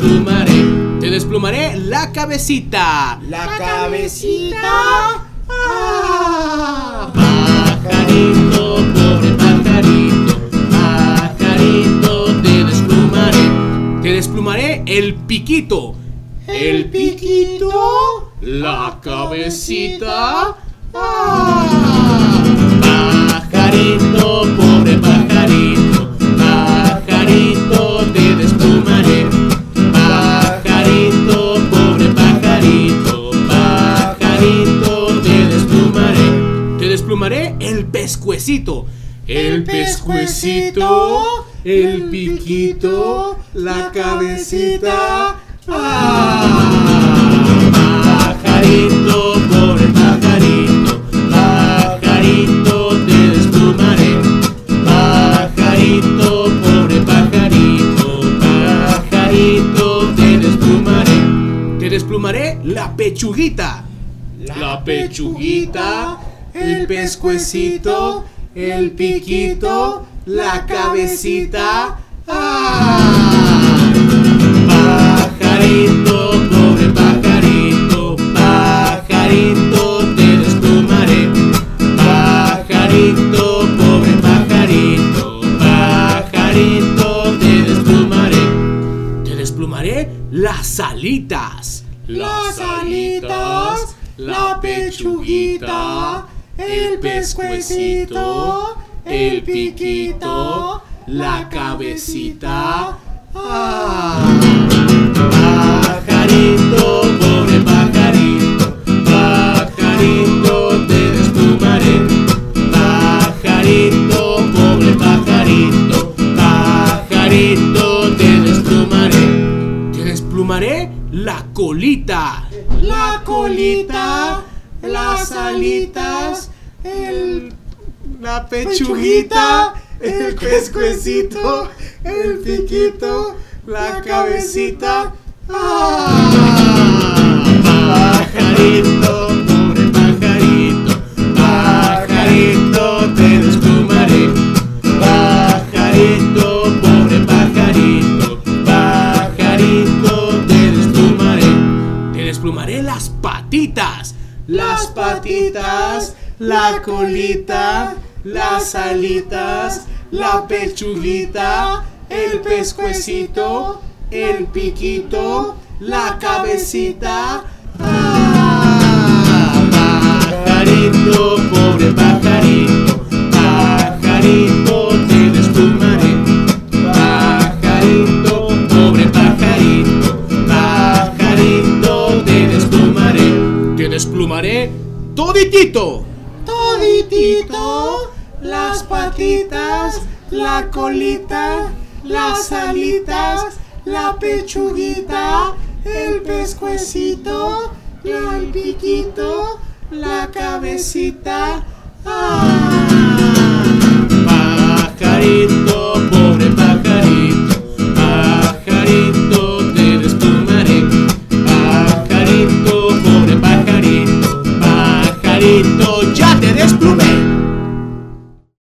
te desplumaré la cabecita. La cabecita. Pajarito, pobre pajarito, pajarito, te desplumaré el piquito. El piquito. La cabecita. Pajarito, pobre pajarito, pajarito, te desplumaré. Pajarito, pobre pajarito, pajarito, te desplumaré el pescuecito. El pescuecito, el piquito, la cabecita. Pajarito, pobre pajarito, pajarito, te desplumaré. Pajarito, pobre pajarito, pajarito, te desplumaré la pechuguita. La pechuguita, el pescuecito, el piquito, la cabecita. Pajarito, pobre pajarito, pajarito, te desplumaré. Pajarito, pobre pajarito, pajarito, te desplumaré las alitas. Las alitas, la pechuguita, el pescuecito, el piquito, la cabecita. Pajarito, pobre pajarito, pajarito, te desplumaré. Pajarito, pobre pajarito, pajarito, te desplumaré la colita. la colita, las alitas, la pechuguita, el pescuecito, el piquito, la cabecita. Pajarito, pobre pajarito, pajarito, te desplumaré. Pajarito, pobre pajarito, pajarito, te desplumaré las patitas. Las patitas, la colita, las alitas, la pechuguita, el pescuecito, el piquito, la cabecita. Pajarito, pobre pajarito, pajarito, te desplumaré. Pajarito, pobre pajarito, pajarito, te desplumaré toditito. Toditito, las patitas, la colita, las alitas, la pechuguita, el pescuecito, el piquito, la cabecita.